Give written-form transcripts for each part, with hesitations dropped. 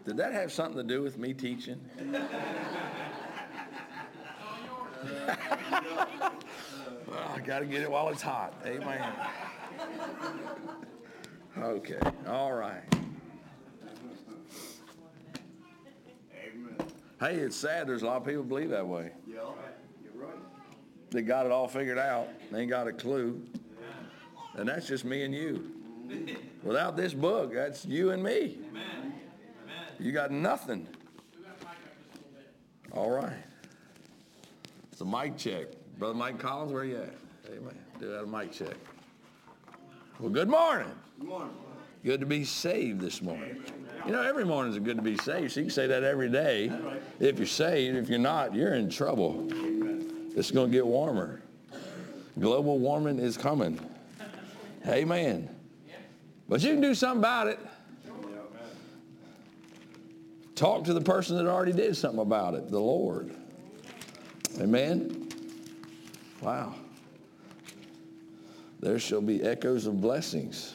Did that have something to do with me teaching? Well, I got to get it while it's hot. Amen. Okay. All right. Amen. Hey, it's sad. There's a lot of people believe that way. Yeah, you're right. They got it all figured out. They ain't got a clue. And that's just me and you. Without this book, that's you and me. You got nothing. All right. It's a mic check. Brother Mike Collins, where you at? Amen. Do that a mic check. Well, good morning. Good morning. Good to be saved this morning. You know, every morning is good to be saved, so you can say that every day. If you're saved, if you're not, you're in trouble. It's going to get warmer. Global warming is coming. Amen. But you can do something about it. Talk to the person that already did something about it, the Lord. Amen. Wow. There shall be echoes of blessings.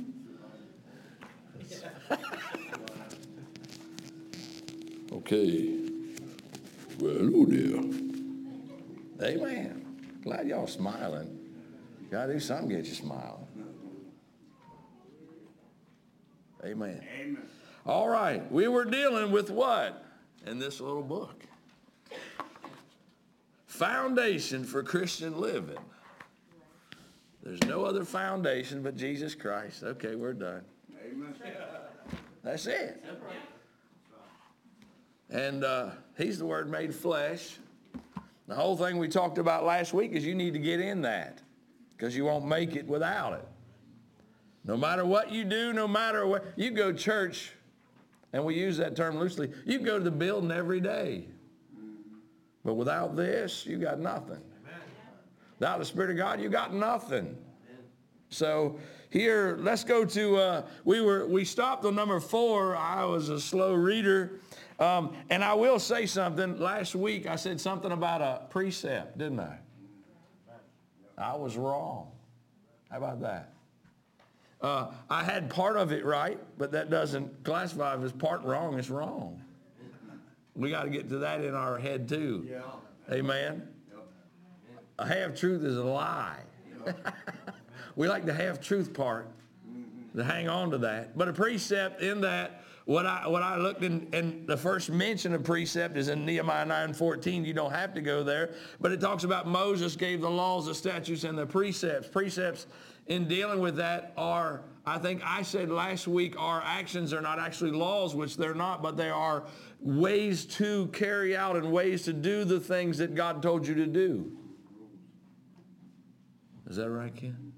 Okay. Well, hello there. Amen. Glad y'all smiling. Gotta do something to get you smiling. Amen. Amen. All right. We were dealing with what in this little book? Foundation for Christian living. There's no other foundation but Jesus Christ. Okay, we're done. Amen. That's it. And he's the Word made flesh. The whole thing we talked about last week is you need to get in that because you won't make it without it. No matter what you do, no matter what, you go to church, and we use that term loosely, you go to the building every day. But without this, you got nothing. Without the Spirit of God, you got nothing. So here, let's go to, we stopped on number 4. I was a slow reader. And I will say something. Last week, I said something about a precept, didn't I? I was wrong. How about that? I had part of it right, but that doesn't classify if it's part wrong, it's wrong. We got to get to that in our head too. Yeah. Amen? A half-truth is a lie. We like the half-truth part, to hang on to that. But a precept in that, what I looked in, and the first mention of precept is in Nehemiah 9:14. You don't have to go there. But it talks about Moses gave the laws, the statutes, and the precepts. Precepts in dealing with that are, I think I said last week, our actions are not actually laws, which they're not, but they are ways to carry out and ways to do the things that God told you to do. Is that right, Ken?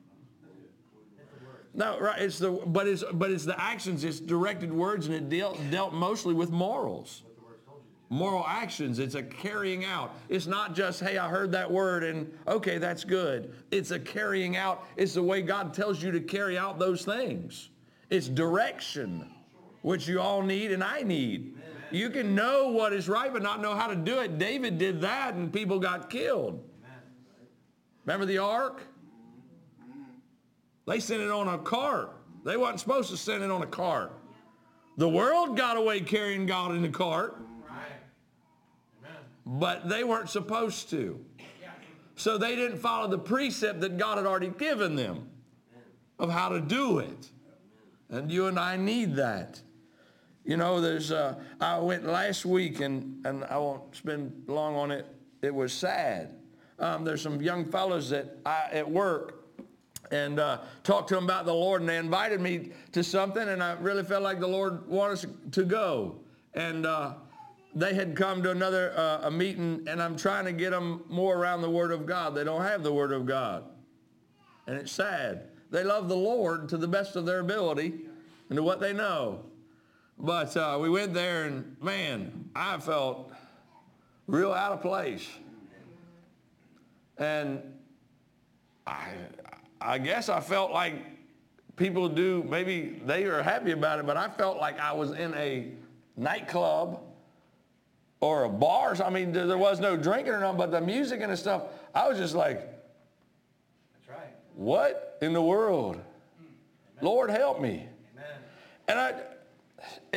No, right. But it's the actions. It's directed words, and it dealt mostly with morals, moral actions. It's a carrying out. It's not just, hey, I heard that word, and okay, that's good. It's a carrying out. It's the way God tells you to carry out those things. It's direction, which you all need and I need. Amen. You can know what is right, but not know how to do it. David did that, and people got killed. Amen. Remember the ark? They sent it on a cart. They wasn't supposed to send it on a cart. The world got away carrying God in the cart. Right. Amen. But they weren't supposed to. So they didn't follow the precept that God had already given them of how to do it. And you and I need that. You know, I went last week, and I won't spend long on it. It was sad. There's some young fellows at work, and talked to them about the Lord, and they invited me to something, and I really felt like the Lord wanted us to go. And they had come to another a meeting, and I'm trying to get them more around the Word of God. They don't have the Word of God. And it's sad. They love the Lord to the best of their ability and to what they know. But we went there, and man, I felt real out of place. And I guess I felt like people do, maybe they are happy about it, but I felt like I was in a nightclub or a bar. I mean, there was no drinking or nothing, but the music and the stuff, I was just like, that's right. What in the world? Amen. Lord, help me. Amen. And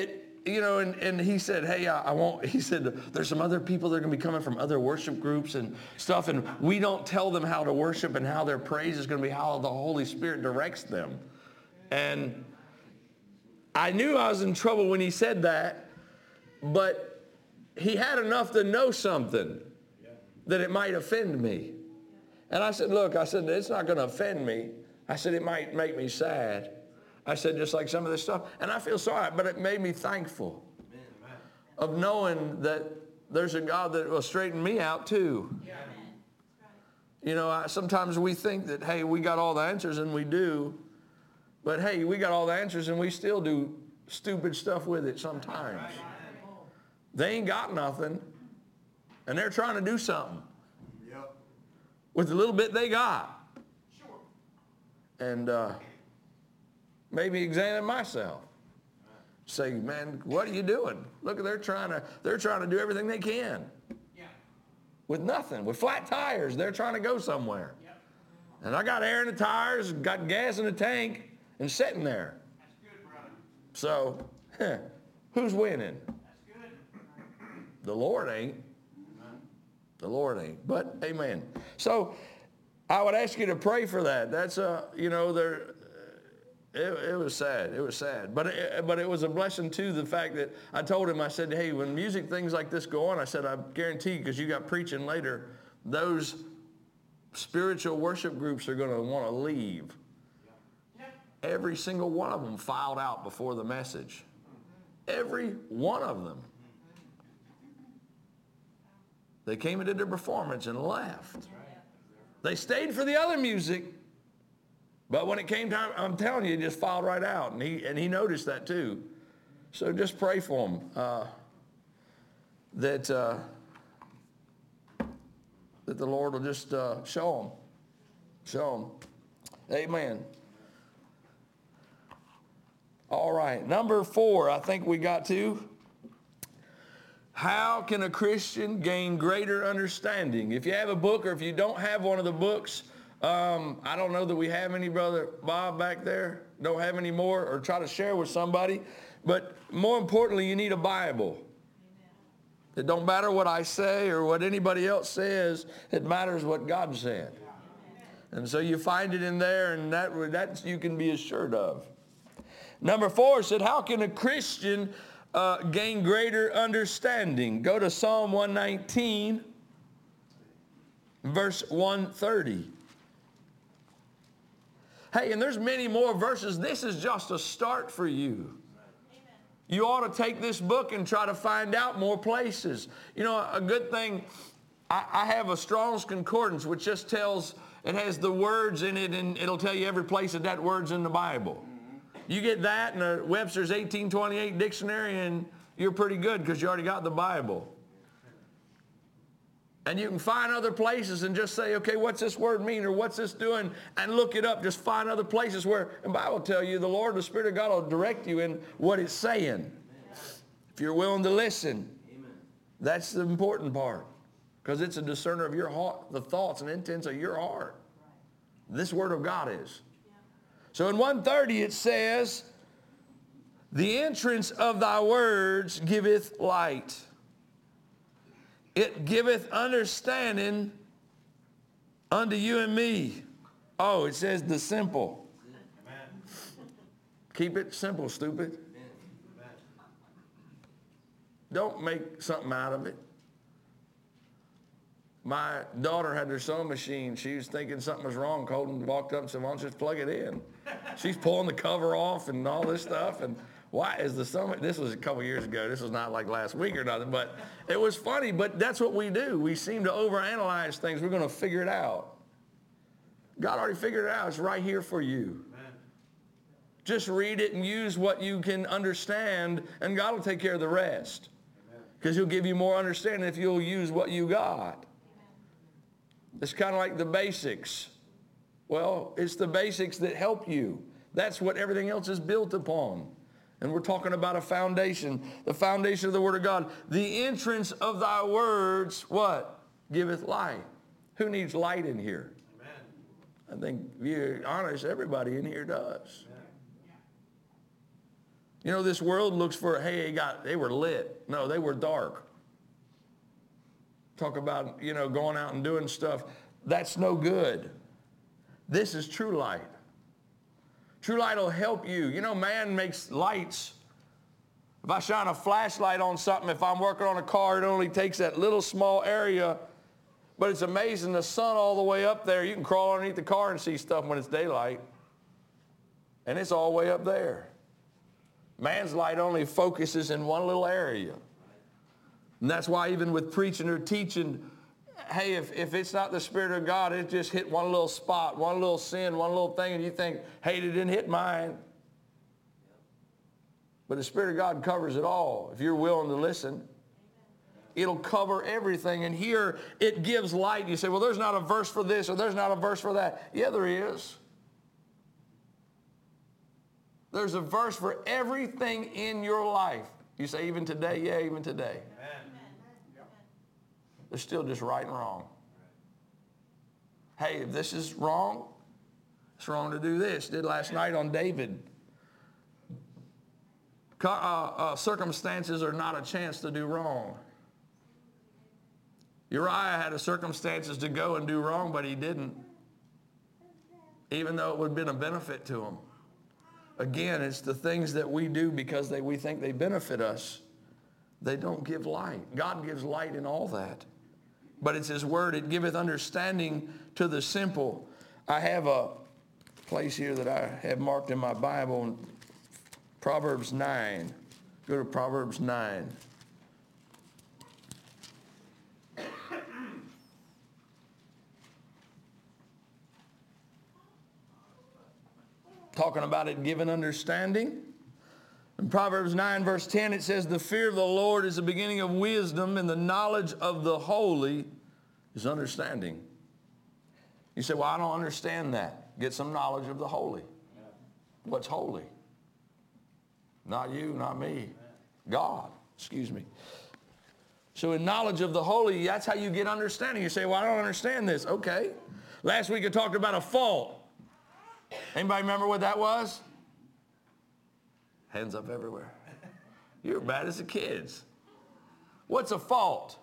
you know, and he said, hey, I won't, he said, there's some other people that are going to be coming from other worship groups and stuff, and we don't tell them how to worship and how their praise is going to be, how the Holy Spirit directs them. And I knew I was in trouble when he said that, but he had enough to know something that it might offend me. And I said, look, I said, it's not going to offend me. I said, it might make me sad. I said, just like some of this stuff. And I feel sorry, but it made me thankful of knowing that there's a God that will straighten me out too. You know, sometimes we think that, hey, we got all the answers, and we do. But hey, we got all the answers, and we still do stupid stuff with it sometimes. They ain't got nothing, and they're trying to do something with the little bit they got. And maybe examine myself. Say, man, what are you doing? Look, they're trying to do everything they can. With nothing, with flat tires. They're trying to go somewhere. And I got air in the tires, got gas in the tank, and sitting there. So, who's winning? The Lord ain't. The Lord ain't. But, amen. So, I would ask you to pray for that. That's you know, it was sad. It was sad. But it was a blessing too, the fact that I told him, I said, hey, when music things like this go on, I said, I guarantee, because you got preaching later, those spiritual worship groups are going to want to leave. Every single one of them filed out before the message. Every one of them. They came and did their performance and left. They stayed for the other music, but when it came time, I'm telling you, he just filed right out, and he noticed that too. So just pray for him that the Lord will just show him. Amen. All right, number 4, I think we got to. How can a Christian gain greater understanding? If you have a book, or if you don't have one of the books, I don't know that we have any, Brother Bob, back there. Don't have any more, or try to share with somebody. But more importantly, you need a Bible. It don't matter what I say or what anybody else says. It matters what God said. And so you find it in there, and that you can be assured of. Number 4 said, how can a Christian gain greater understanding? Go to Psalm 119, verse 130. Hey, and there's many more verses. This is just a start for you. You ought to take this book and try to find out more places. You know, a good thing, I have a Strong's Concordance, which just tells, it has the words in it, and it'll tell you every place that word's in the Bible. You get that and a Webster's 1828 dictionary, and you're pretty good, because you already got the Bible. And you can find other places and just say, okay, what's this word mean, or what's this doing, and look it up. Just find other places where, and the Bible will tell you, the Lord, the Spirit of God will direct you in what it's saying. If you're willing to listen. That's the important part, because it's a discerner of your heart, the thoughts and intents of your heart. This Word of God is. So in 130 it says, the entrance of thy words giveth light. It giveth understanding unto you and me. Oh, it says the simple. Keep it simple, stupid. Don't make something out of it. My daughter had her sewing machine. She was thinking something was wrong. Colton walked up and said, why don't you just plug it in? She's pulling the cover off and all this stuff. And why is the sewing? This was a couple years ago. This was not like last week or nothing. But it was funny. But that's what we do. We seem to overanalyze things. We're going to figure it out. God already figured it out. It's right here for you. Amen. Just read it and use what you can understand, and God will take care of the rest. Because He'll give you more understanding if you'll use what you got. It's kind of like the basics. Well, it's the basics that help you. That's what everything else is built upon. And we're talking about a foundation, the foundation of the Word of God. The entrance of thy words, what? Giveth light. Who needs light in here? Amen. I think, if you're honest, everybody in here does. Amen. You know, this world looks for, hey, they were lit. No, they were dark. Talk about, going out and doing stuff. That's no good. This is true light. True light will help you. You know, man makes lights. If I shine a flashlight on something, if I'm working on a car, it only takes that little small area. But it's amazing, the sun all the way up there, you can crawl underneath the car and see stuff when it's daylight. And it's all the way up there. Man's light only focuses in one little area. And that's why even with preaching or teaching, hey, if it's not the Spirit of God, it just hit one little spot, one little sin, one little thing, and you think, hey, it didn't hit mine. But the Spirit of God covers it all. If you're willing to listen, it'll cover everything. And here it gives light. You say, well, there's not a verse for this or there's not a verse for that. Yeah, there is. There's a verse for everything in your life. You say, even today? Yeah, even today. Amen. There's still just right and wrong. Hey, if this is wrong, it's wrong to do this. Did last night on David. Circumstances are not a chance to do wrong. Uriah had the circumstances to go and do wrong, but he didn't. Even though it would have been a benefit to him. Again, it's the things that we do because we think they benefit us. They don't give light. God gives light in all that. But it's His Word. It giveth understanding to the simple. I have a place here that I have marked in my Bible. Proverbs 9. Go to Proverbs 9. Talking about it giving understanding. In Proverbs 9 verse 10 it says, the fear of the Lord is the beginning of wisdom, and the knowledge of the holy is understanding. You say, well, I don't understand that. Get some knowledge of the holy. What's holy? Not you, not me. God, excuse me. So in knowledge of the holy, that's how you get understanding. You say, well, I don't understand this. Okay. Last week I talked about a fault. Anybody remember what that was? Hands up everywhere. You're bad as the kids. What's a fault?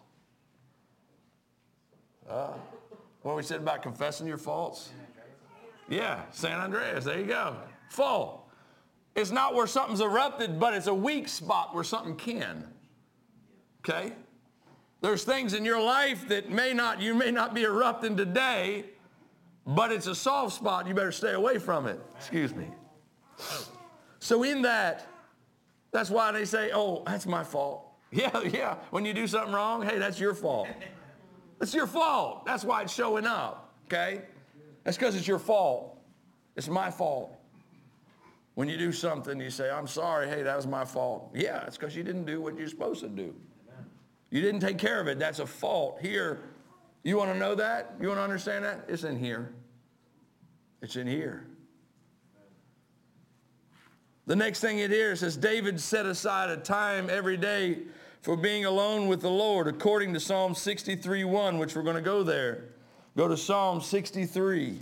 What we said about confessing your faults? Yeah, San Andreas, there you go. Fault. It's not where something's erupted, but it's a weak spot where something can. Okay? There's things in your life that you may not be erupting today, but it's a soft spot. You better stay away from it. Excuse me. So in that's why they say, oh, that's my fault. Yeah. When you do something wrong, hey, that's your fault. It's your fault. That's why it's showing up. Okay? That's because it's your fault. It's my fault. When you do something, you say, I'm sorry, hey, that was my fault. Yeah, it's because you didn't do what you're supposed to do. You didn't take care of it. That's a fault. Here, you want to know that? You want to understand that? It's in here. It's in here. The next thing it here says, David set aside a time every day for being alone with the Lord, according to Psalm 63:1, which we're going to go there. Go to Psalm 63.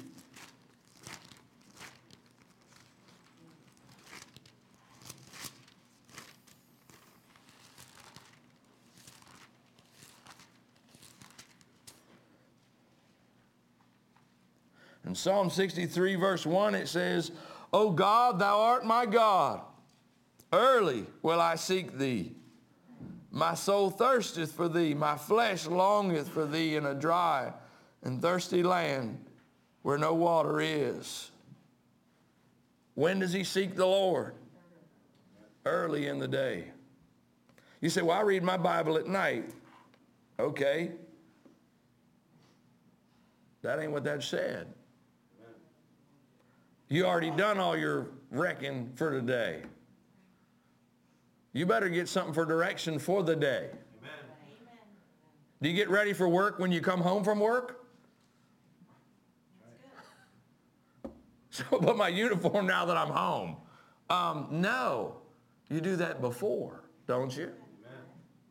In Psalm 63 verse 1 it says, O God, thou art my God. Early will I seek thee. My soul thirsteth for thee. My flesh longeth for thee in a dry and thirsty land where no water is. When does he seek the Lord? Early in the day. You say, well, I read my Bible at night. Okay. That ain't what that said. You already done all your wrecking for today. You better get something for direction for the day. Amen. Do you get ready for work when you come home from work? So I put my uniform now that I'm home. No, you do that before, don't you? Amen.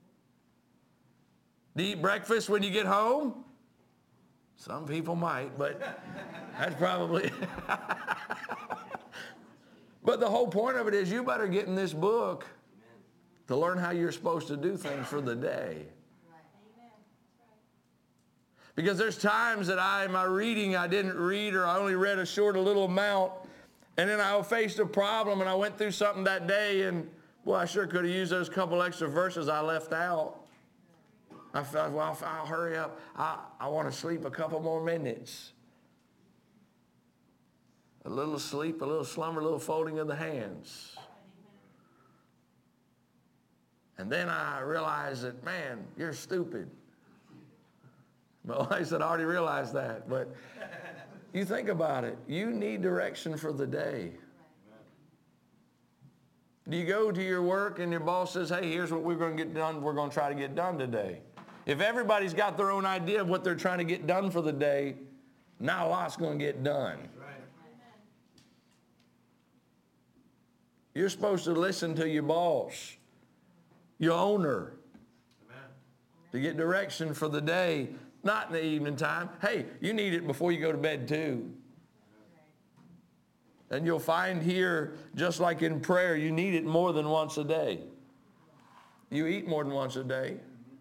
Do you eat breakfast when you get home? Some people might, but that's probably... But the whole point of it is you better get in this book to learn how you're supposed to do things for the day. Because there's times that in my reading, I didn't read, or I only read a little amount. And then I faced a problem and I went through something that day, and well, I sure could have used those couple extra verses I left out. I felt, well, I'll hurry up. I want to sleep a couple more minutes. A little sleep, a little slumber, a little folding of the hands. And then I realized that, man, you're stupid. My wife said, I already realized that. But you think about it. You need direction for the day. Do you go to your work and your boss says, hey, here's what we're going to get done. We're going to try to get done today. If everybody's got their own idea of what they're trying to get done for the day, not a lot's going to get done. You're supposed to listen to your boss, your owner, to get direction for the day, not in the evening time. Hey, you need it before you go to bed too. And you'll find here, just like in prayer, you need it more than once a day. You eat more than once a day.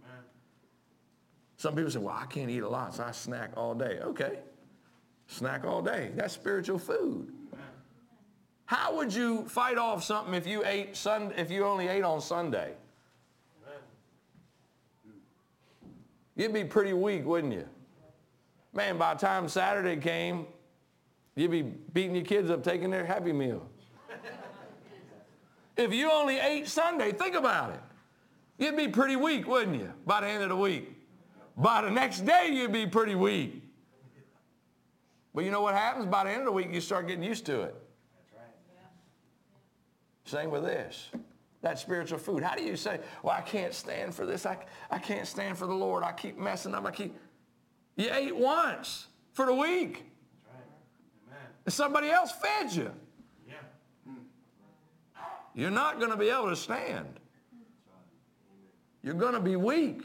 Some people say, well, I can't eat a lot, so I snack all day. Okay, snack all day. That's spiritual food. How would you fight off something if you only ate on Sunday? You'd be pretty weak, wouldn't you? Man, by the time Saturday came, you'd be beating your kids up taking their Happy Meal. If you only ate Sunday, think about it. You'd be pretty weak, wouldn't you, by the end of the week? By the next day, you'd be pretty weak. But you know what happens? By the end of the week, you start getting used to it. Same with this. That's spiritual food. How do you say, well, I can't stand for this. I can't stand for the Lord. I keep messing up. You ate once for the week. That's right. Amen. And somebody else fed you. Yeah. You're not going to be able to stand. You're going to be weak.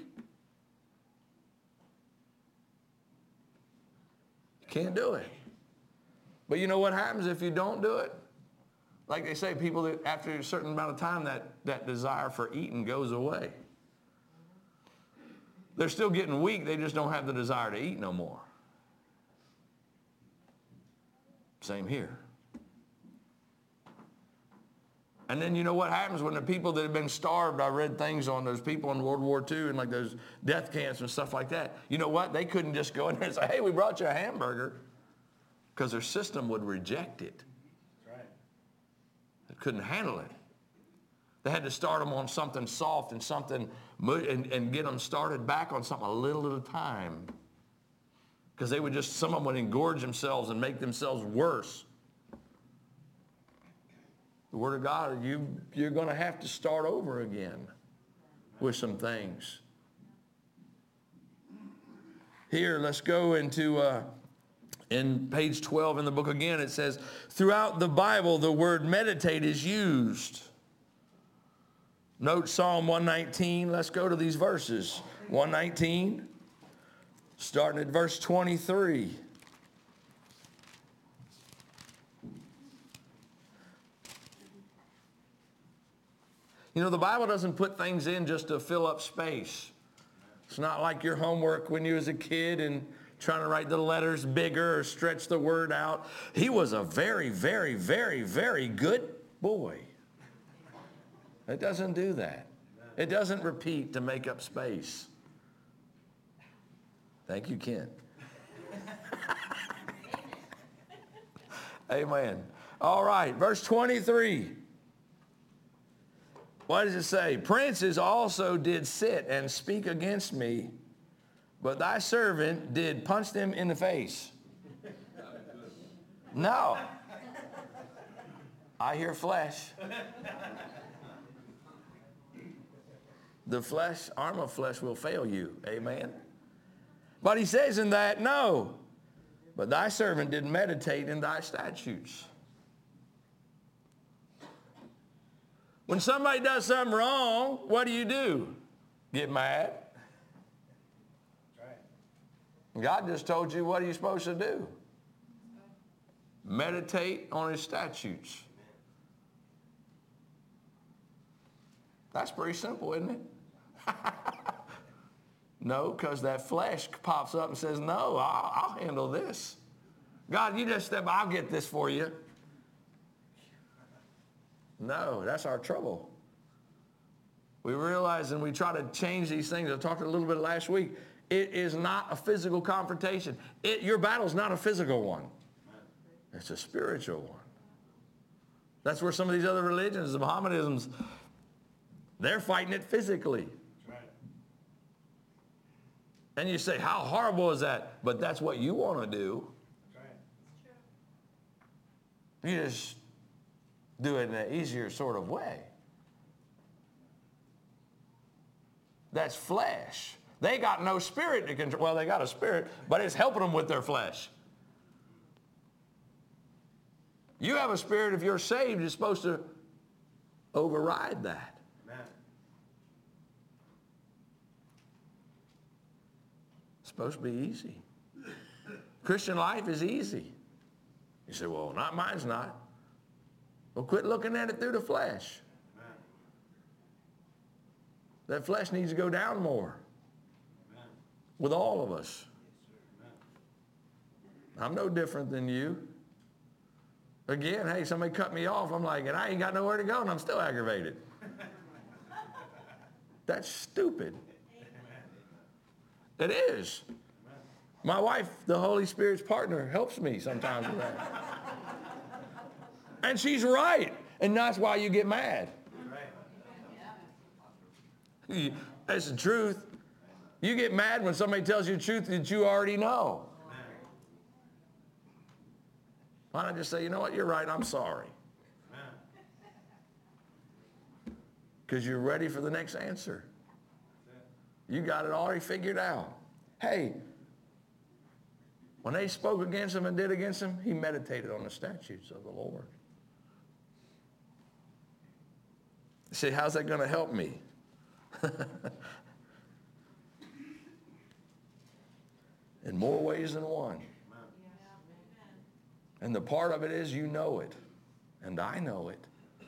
You can't do it. But you know what happens if you don't do it? Like they say, people that after a certain amount of time, that desire for eating goes away. They're still getting weak. They just don't have the desire to eat no more. Same here. And then you know what happens when the people that have been starved, I read things on those people in World War II and like those death camps and stuff like that. You know what? They couldn't just go in there and say, hey, we brought you a hamburger, because their system would reject it. Couldn't handle it. They had to start them on something soft and something, and get them started back on something a little at a time. Because they would just, some of them would engorge themselves and make themselves worse. The Word of God, you're going to have to start over again with some things. Here, let's go into in page 12 in the book again. It says, throughout the Bible, the word meditate is used. Note Psalm 119. Let's go to these verses. 119, starting at verse 23. You know, the Bible doesn't put things in just to fill up space. It's not like your homework when you was a kid and trying to write the letters bigger or stretch the word out. He was a very, very, very, very good boy. It doesn't do that. It doesn't repeat to make up space. Thank you, Ken. Amen. All right, verse 23. What does it say? Princes also did sit and speak against me, but thy servant did punch them in the face. No. I hear flesh. The flesh, arm of flesh will fail you. Amen. But he says in that, no. But thy servant did meditate in thy statutes. When somebody does something wrong, what do? Get mad. God just told you, what are you supposed to do? Meditate on his statutes. That's pretty simple, isn't it? No, because that flesh pops up and says, no, I'll handle this. God, you just step, I'll get this for you. No, that's our trouble. We realize and we try to change these things. I talked a little bit last week. It is not a physical confrontation. Your battle's not a physical one. It's a spiritual one. That's where some of these other religions, the Mohammedanisms, they're fighting it physically. And you say, how horrible is that? But that's what you want to do. You just do it in an easier sort of way. That's flesh. They got no spirit to control. Well, they got a spirit, but it's helping them with their flesh. You have a spirit, if you're saved, you're supposed to override that. Amen. It's supposed to be easy. Christian life is easy. You say, well, not mine's not. Well, quit looking at it through the flesh. Amen. That flesh needs to go down more. Amen. With all of us. Yes, I'm no different than you. Again, hey, somebody cut me off. I'm like, and I ain't got nowhere to go, and I'm still aggravated. That's stupid. It is. My wife, the Holy Spirit's partner, helps me sometimes with that. And she's right. And that's why you get mad. That's the truth. You get mad when somebody tells you the truth that you already know. Why not just say, you know what, you're right, I'm sorry. Because you're ready for the next answer. You got it already figured out. Hey, when they spoke against him and did against him, he meditated on the statutes of the Lord. You say, how's that going to help me? In more ways than one. And the part of it is you know it, and I know it.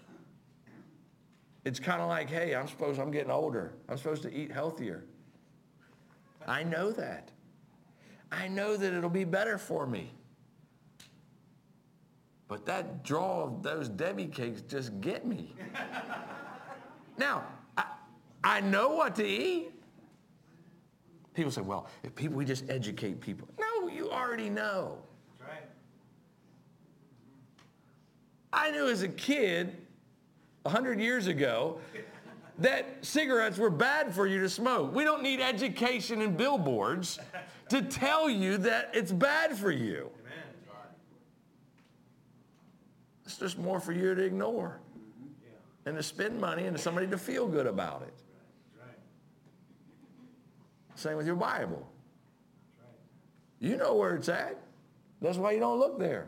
It's kind of like, hey, I'm getting older. I'm supposed to eat healthier. I know that. I know that it'll be better for me. But that draw of those Debbie cakes just get me. Now, I know what to eat. People say, well, if we just educate people. No, you already know. That's right. I knew as a kid, 100 years ago, that cigarettes were bad for you to smoke. We don't need education and billboards to tell you that it's bad for you. Amen. It's just more for you to ignore and to spend money and somebody to feel good about it. Same with your Bible. You know where it's at. That's why you don't look there.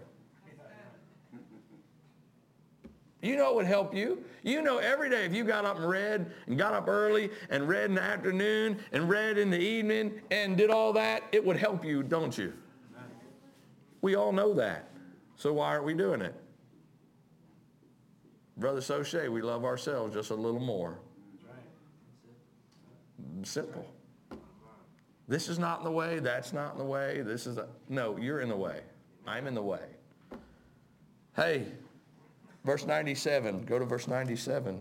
You know it would help you. You know every day if you got up and read and got up early and read in the afternoon and read in the evening and did all that, it would help you, don't you? We all know that. So why aren't we doing it? Brother Sochet, we love ourselves just a little more. Simple. This is not in the way. That's not in the way. No, you're in the way. I'm in the way. Hey, verse 97. Go to verse 97.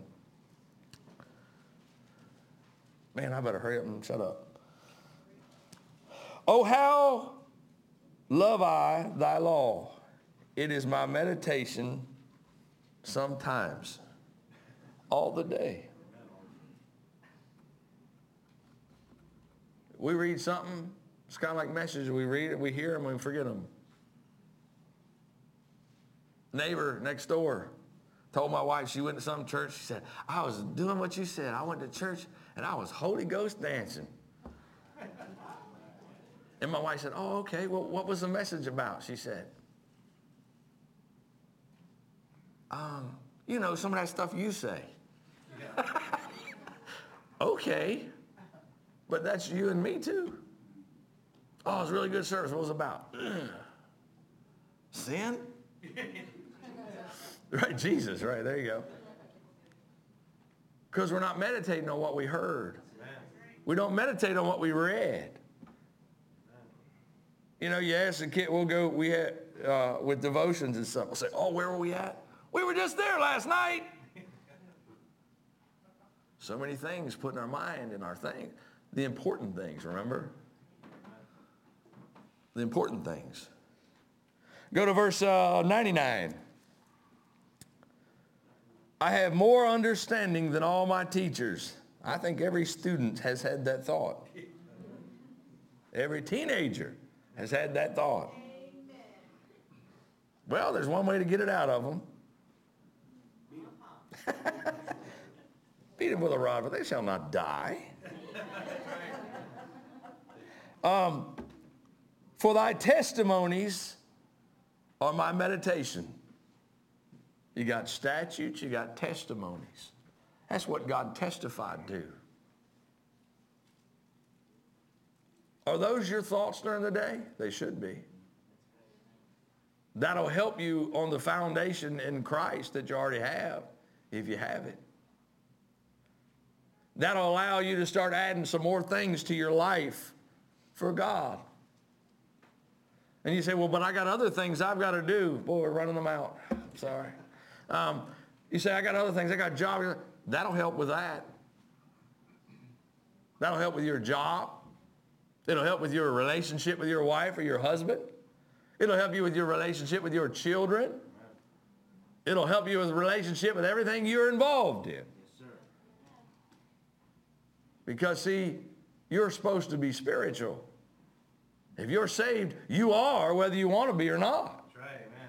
Man, I better hurry up and shut up. Oh, how love I thy law. It is my meditation sometimes, all the day. We read something, it's kind of like messages. We read it, we hear them, we forget them. Neighbor next door told my wife, she went to some church, she said, I was doing what you said. I went to church and I was Holy Ghost dancing. And my wife said, oh, okay, well, what was the message about? She said, you know, some of that stuff you say. Okay. But that's you and me too. Oh, it was a really good service. What was it about? Sin? Right, Jesus, right, there you go. Because we're not meditating on what we heard. We don't meditate on what we read. You know, you ask a kid, we had, with devotions and stuff, we'll say, oh, where were we at? We were just there last night. So many things put in our mind and our thing. The important things, remember? The important things. Go to verse 99. I have more understanding than all my teachers. I think every student has had that thought. Every teenager has had that thought. Well, there's one way to get it out of them. Beat them with a rod, but they shall not die. For thy testimonies are my meditation. You got statutes, you got testimonies. That's what God testified to. Are those your thoughts during the day? They should be. That'll help you on the foundation in Christ that you already have, if you have it. That'll allow you to start adding some more things to your life for God. And you say, well, but I got other things I've got to do. Boy, we're running them out. Sorry. You say, I got other things. I got jobs. That'll help with that. That'll help with your job. It'll help with your relationship with your wife or your husband. It'll help you with your relationship with your children. It'll help you with a relationship with everything you're involved in. Yes, sir. Because, see, you're supposed to be spiritual. If you're saved, you are whether you want to be or not. That's right, amen.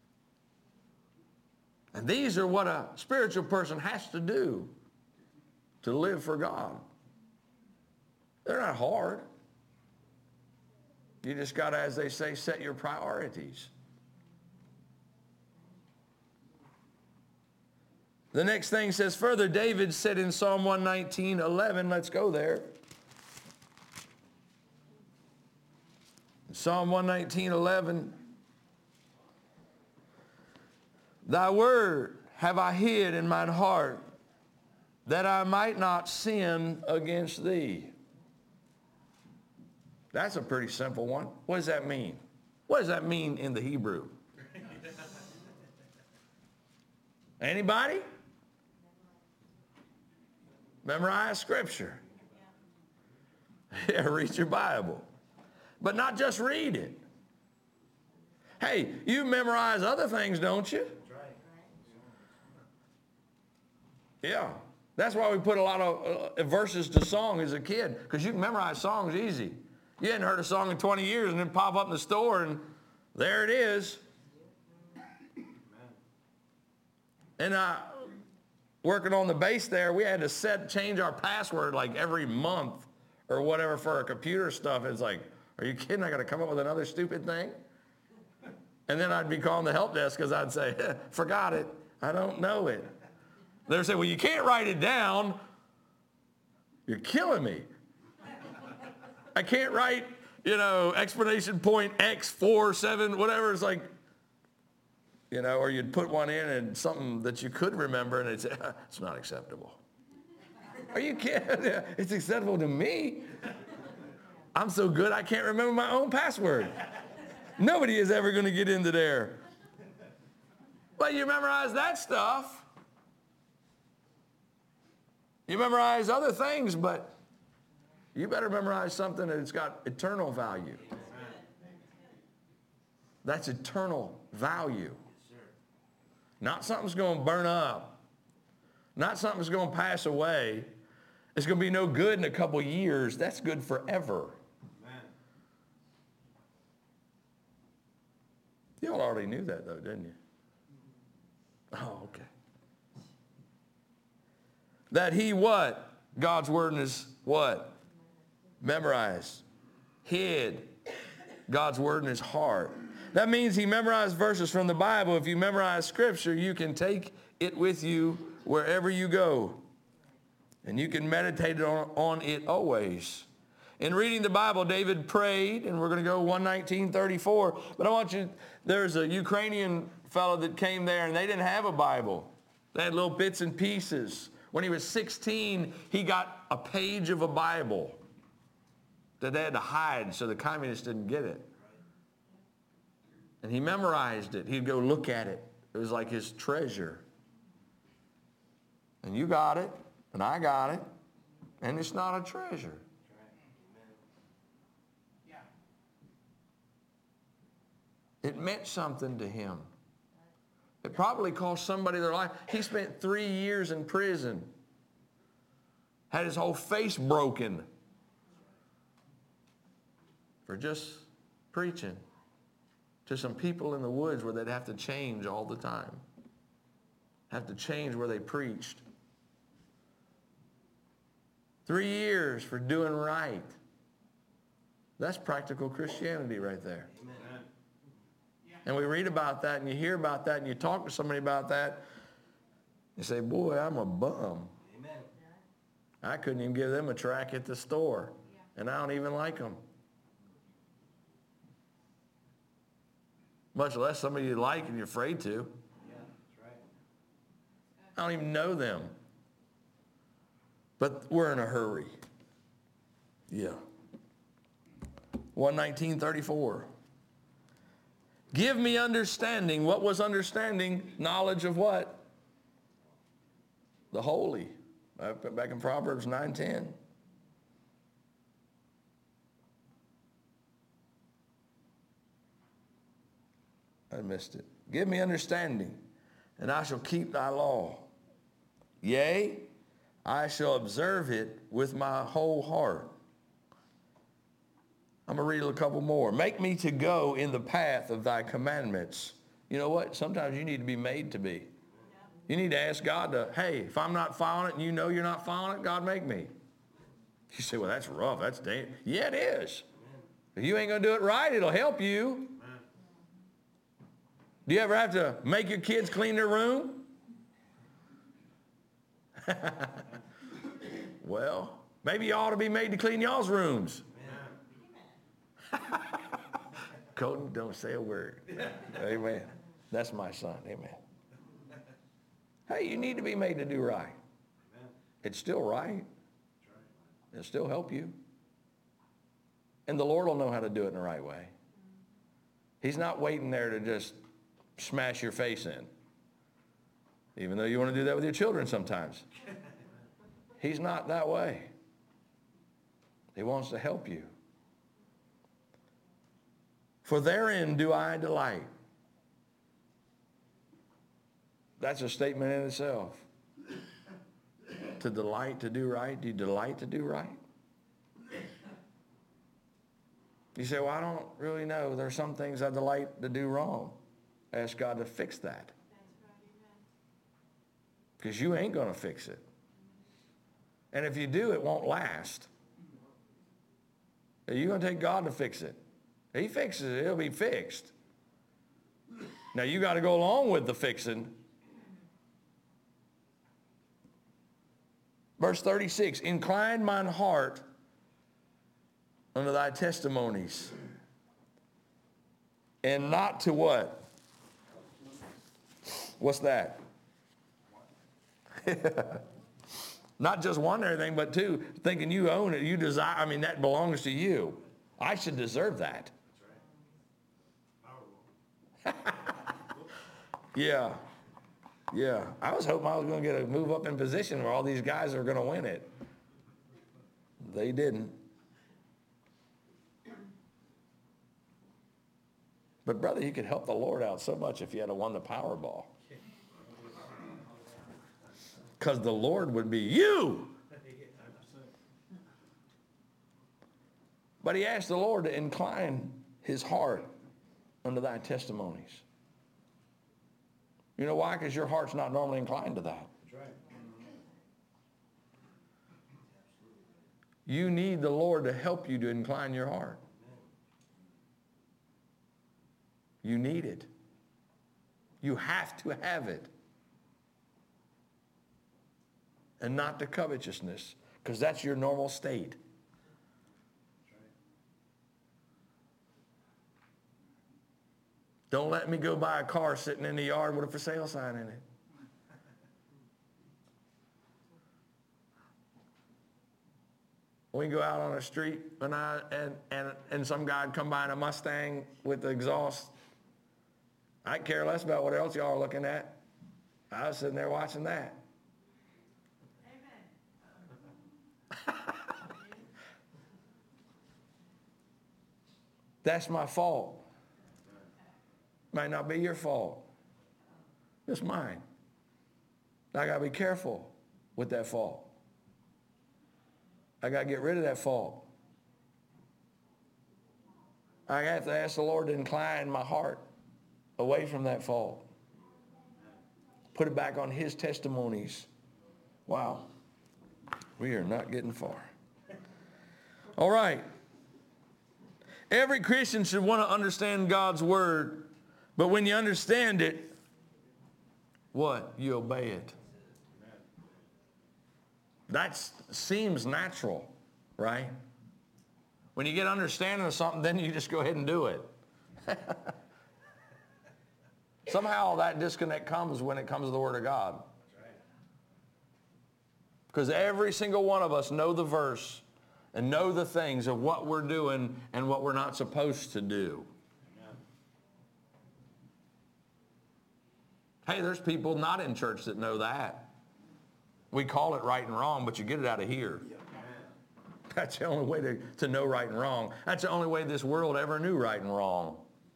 And these are what a spiritual person has to do to live for God. They're not hard. You just got to, as they say, set your priorities. The next thing says, further, David said in Psalm 119:11, let's go there. Psalm 119:11, thy word have I hid in mine heart, that I might not sin against thee. That's a pretty simple one. What does that mean? What does that mean in the Hebrew? Anybody? Memorize Scripture. Yeah, read your Bible. But not just read it. Hey, you memorize other things, don't you? Yeah. That's why we put a lot of verses to song as a kid, because you can memorize songs easy. You hadn't heard a song in 20 years and then pop up in the store and there it is. And working on the bass there, we had to change our password like every month or whatever for our computer stuff. It's like, are you kidding? I got to come up with another stupid thing? And then I'd be calling the help desk because I'd say, forgot it. I don't know it. They'd say, well, you can't write it down. You're killing me. I can't write, explanation point X 4 7 whatever. It's like, or you'd put one in and something that you could remember and it'd say, it's not acceptable. Are you kidding? It's acceptable to me. I'm so good I can't remember my own password. Nobody is ever going to get into there. But you memorize that stuff. You memorize other things, but you better memorize something that's got eternal value. That's eternal value. Not something's going to burn up. Not something's going to pass away. It's going to be no good in a couple years. That's good forever. You all already knew that, though, didn't you? Oh, okay. That he what? God's word in his what? Memorized. Hid God's word in his heart. That means he memorized verses from the Bible. If you memorize Scripture, you can take it with you wherever you go. And you can meditate on it always. In reading the Bible, David prayed, and we're going to go 119:34. But I want you, there's a Ukrainian fellow that came there, and they didn't have a Bible. They had little bits and pieces. When he was 16, he got a page of a Bible that they had to hide so the communists didn't get it. And he memorized it. He'd go look at it. It was like his treasure. And you got it, and I got it, and it's not a treasure. It meant something to him. It probably cost somebody their life. He spent 3 years in prison. Had his whole face broken for just preaching to some people in the woods where they'd have to change all the time. Have to change where they preached. 3 years for doing right. That's practical Christianity right there. And we read about that, and you hear about that, and you talk to somebody about that. You say, boy, I'm a bum. Amen. I couldn't even give them a tract at the store, and I don't even like them. Much less somebody you like and you're afraid to. Yeah, that's right. I don't even know them. But we're in a hurry. Yeah. 1:19:34. Give me understanding. What was understanding? Knowledge of what? The holy. Back in Proverbs 9:10. I missed it. Give me understanding, and I shall keep thy law. Yea, I shall observe it with my whole heart. I'm going to read a couple more. Make me to go in the path of thy commandments. You know what? Sometimes you need to be made to be. You need to ask God to, hey, if I'm not following it and you know you're not following it, God, make me. You say, well, that's rough. That's dangerous. Yeah, it is. If you ain't going to do it right, it'll help you. Do you ever have to make your kids clean their room? Well, maybe you ought to be made to clean y'all's rooms. Colton, don't say a word. Amen. That's my son. Amen. Hey, you need to be made to do right. It's still right. It'll still help you. And the Lord will know how to do it in the right way. He's not waiting there to just smash your face in. Even though you want to do that with your children sometimes. He's not that way. He wants to help you. For therein do I delight. That's a statement in itself. To delight to do right. Do you delight to do right? You say, well, I don't really know. There are some things I delight to do wrong. Ask God to fix that. Because you ain't going to fix it. And if you do, it won't last. You're going to take God to fix it. He fixes it, it'll be fixed. Now you got to go along with the fixing. Verse 36, incline mine heart unto thy testimonies. And not to what? What's that? Not just one everything, but two, thinking you own it, you desire, I mean, that belongs to you. I should deserve that. Yeah. Yeah. I was hoping I was going to get a move up in position where all these guys are going to win it. They didn't. But brother, you could help the Lord out so much if you had won the Powerball. Because the Lord would be you. But he asked the Lord to incline his heart unto thy testimonies. You know why? Because your heart's not normally inclined to that. That's right. You need the Lord to help you to incline your heart. You need it. You have to have it. And not to covetousness, because that's your normal state. Don't let me go buy a car sitting in the yard with a for sale sign in it. We go out on the street and some guy would come by in a Mustang with the exhaust. I'd care less about what else y'all are looking at. I was sitting there watching that. Amen. That's my fault. Might not be your fault. It's mine. I got to be careful with that fault. I got to get rid of that fault. I have to ask the Lord to incline my heart away from that fault. Put it back on His testimonies. Wow. We are not getting far. All right. Every Christian should want to understand God's word, but when you understand it, what? You obey it. That seems natural, right? When you get understanding of something, then you just go ahead and do it. Somehow that disconnect comes when it comes to the Word of God. Because every single one of us know the verse and know the things of what we're doing and what we're not supposed to do. Amen. Hey, there's people not in church that know that. We call it right and wrong, but you get it out of here. Amen. That's the only way to know right and wrong. That's the only way this world ever knew right and wrong.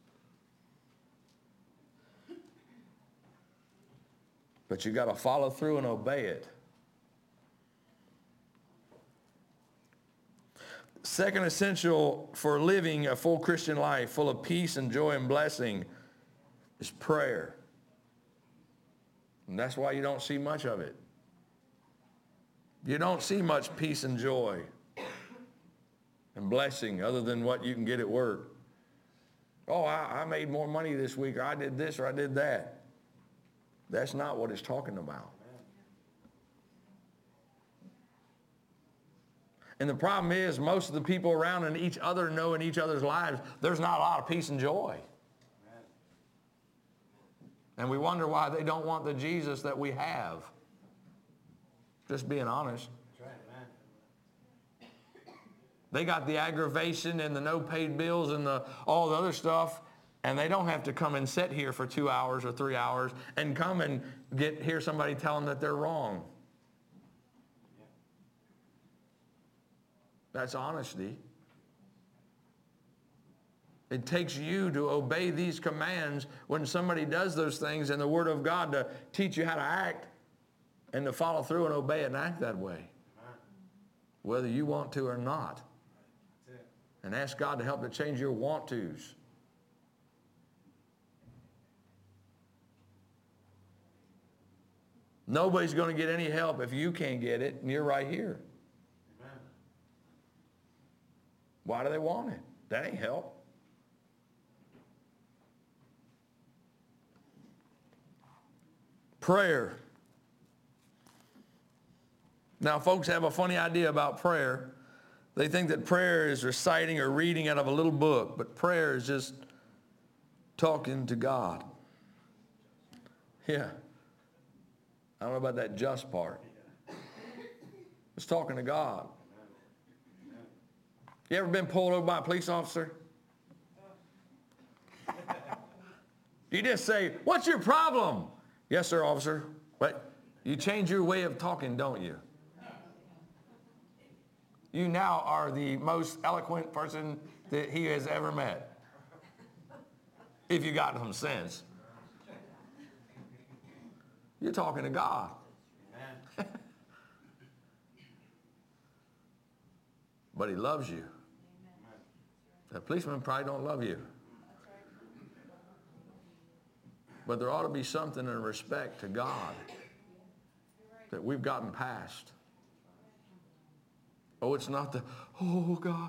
But you got to follow through and obey it. Second essential for living a full Christian life, full of peace and joy and blessing, is prayer. And that's why you don't see much of it. You don't see much peace and joy and blessing other than what you can get at work. Oh, I made more money this week, or I did this, or I did that. That's not what it's talking about. And the problem is, most of the people around and each other know in each other's lives, there's not a lot of peace and joy. And we wonder why they don't want the Jesus that we have. Just being honest. They got the aggravation and the no paid bills and all the other stuff, and they don't have to come and sit here for 2 hours or 3 hours and come and hear somebody tell them that they're wrong. That's honesty. It takes you to obey these commands when somebody does those things in the Word of God to teach you how to act and to follow through and obey it and act that way. Whether you want to or not. And ask God to help to change your want tos. Nobody's going to get any help if you can't get it, and you're right here. Amen. Why do they want it? That ain't help. Prayer. Now, folks have a funny idea about prayer. They think that prayer is reciting or reading out of a little book, but prayer is just talking to God. Yeah. I don't know about that just part. It's talking to God. You ever been pulled over by a police officer? You just say, "What's your problem?" "Yes, sir, officer." But you change your way of talking, don't you? You now are the most eloquent person that he has ever met. If you got some sense. You're talking to God. But he loves you. The policeman probably don't love you. But there ought to be something in respect to God that we've gotten past. Oh, it's not the, "Oh, God."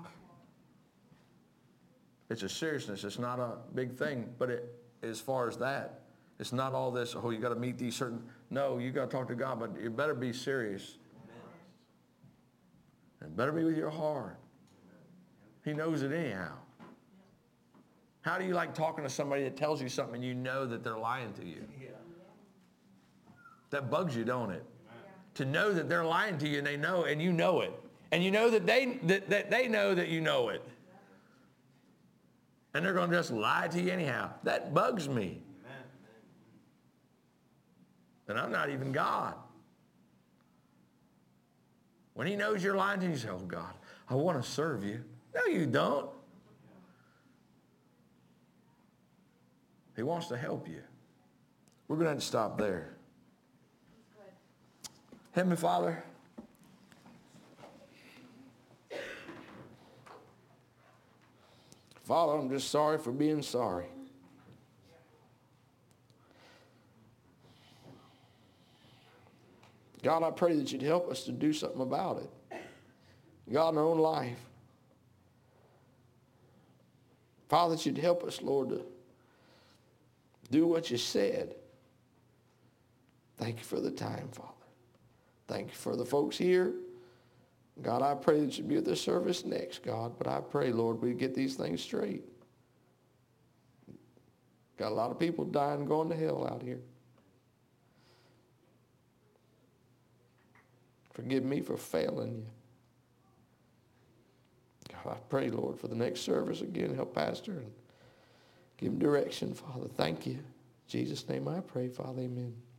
It's a seriousness. It's not a big thing. But as far as that, it's not all this, "Oh, you got to meet these certain." No, you got to talk to God, but you better be serious. It better be with your heart. He knows it anyhow. How do you like talking to somebody that tells you something and you know that they're lying to you? That bugs you, don't it? To know that they're lying to you and they know, and you know it. And you know that they know that you know it. And they're going to just lie to you anyhow. That bugs me. And I'm not even God. When he knows you're lying to you, you say, oh God, I want to serve you. No, you don't. He wants to help you. We're going to have to stop there. Heavenly Father, Father, I'm just sorry for being sorry. God, I pray that you'd help us to do something about it. God, in our own life. Father, that you'd help us, Lord, to do what you said. Thank you for the time, Father. Thank you for the folks here. God, I pray that you'd be at the service next, God. But I pray, Lord, we get these things straight. Got a lot of people dying, going to hell out here. Forgive me for failing you. God, I pray, Lord, for the next service again. Help Pastor and give him direction, Father. Thank you. In Jesus' name I pray, Father. Amen.